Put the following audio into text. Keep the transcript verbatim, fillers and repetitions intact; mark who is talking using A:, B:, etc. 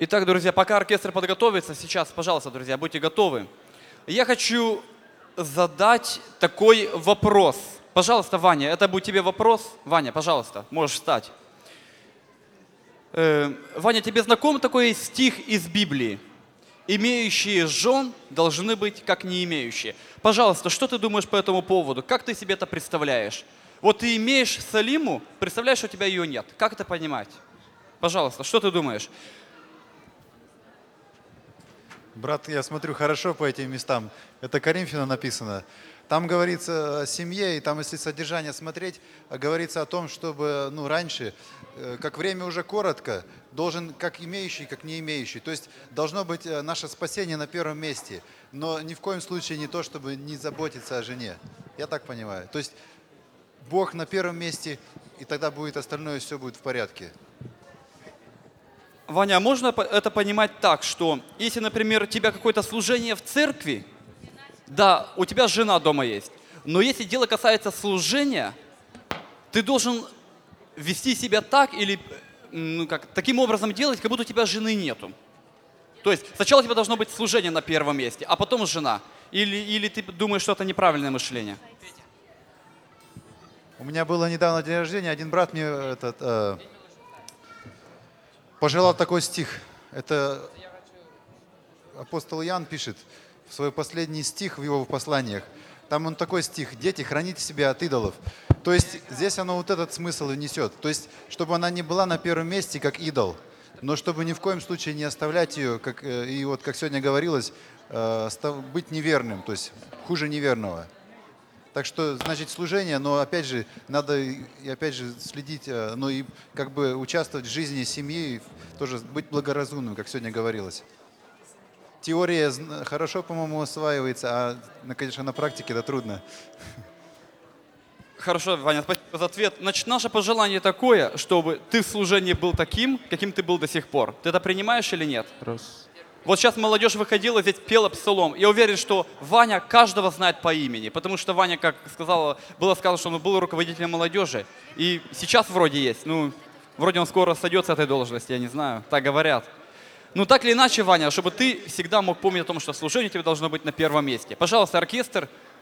A: Итак, друзья, пока оркестр подготовится, сейчас, пожалуйста, друзья, будьте готовы. Я хочу задать такой вопрос. Пожалуйста, Ваня, это будет тебе вопрос. Ваня, пожалуйста, можешь встать. Э, Ваня, тебе знаком такой стих из Библии? Имеющие жен должны быть как не имеющие. Пожалуйста, что ты думаешь по этому поводу? Как ты себе это представляешь? Вот ты имеешь Салиму, представляешь, что у тебя ее нет. Как это понимать? Пожалуйста, что ты думаешь?
B: Брат, я смотрю хорошо по этим местам. Это Коринфянам написано. Там говорится о семье, и там, если содержание смотреть, говорится о том, чтобы, ну, раньше, как время уже коротко, должен как имеющий, как не имеющий. То есть должно быть наше спасение на первом месте, но ни в коем случае не то, чтобы не заботиться о жене. Я так понимаю. То есть Бог на первом месте, и тогда будет остальное, все будет в порядке.
A: Ваня, а можно это понимать так, что если, например, у тебя какое-то служение в церкви, да, у тебя жена дома есть, но если дело касается служения, ты должен вести себя так или ну, как, таким образом делать, как будто у тебя жены нету. То есть сначала у тебя должно быть служение на первом месте, а потом жена. Или, или ты думаешь, что это неправильное мышление?
B: У меня было недавно день рождения, один брат мне этот, э, пожелал такой стих. Это апостол Иоанн пишет в свой последний стих в его посланиях. Там он такой стих: «Дети, храните себя от идолов». То есть здесь оно вот этот смысл и несет. То есть, чтобы она не была на первом месте, как идол, но чтобы ни в коем случае не оставлять ее, как, и вот как сегодня говорилось, быть неверным, то есть хуже неверного. Так что, значит, служение, но опять же, надо и опять же следить, ну и как бы участвовать в жизни семьи, тоже быть благоразумным, как сегодня говорилось. Теория хорошо, по-моему, усваивается, а, конечно, на практике это трудно.
A: Хорошо, Ваня, спасибо за ответ. Значит, наше пожелание такое, чтобы ты в служении был таким, каким ты был до сих пор. Ты это принимаешь или нет?
C: Раз.
A: Вот сейчас молодежь выходила, здесь пела псалом. Я уверен, что Ваня каждого знает по имени, потому что Ваня, как сказала, было сказано, что он был руководителем молодежи. И сейчас вроде есть, ну, вроде он скоро сойдет с этой должности, я не знаю, так говорят. Ну, так или иначе, Ваня, чтобы ты всегда мог помнить о том, что служение у тебя должно быть на первом месте. Пожалуйста, оркестр,